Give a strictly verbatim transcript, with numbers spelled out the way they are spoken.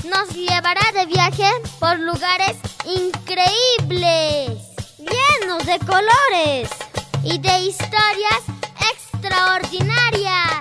nos llevará de viaje por lugares increíbles, llenos de colores y de historias extraordinarias.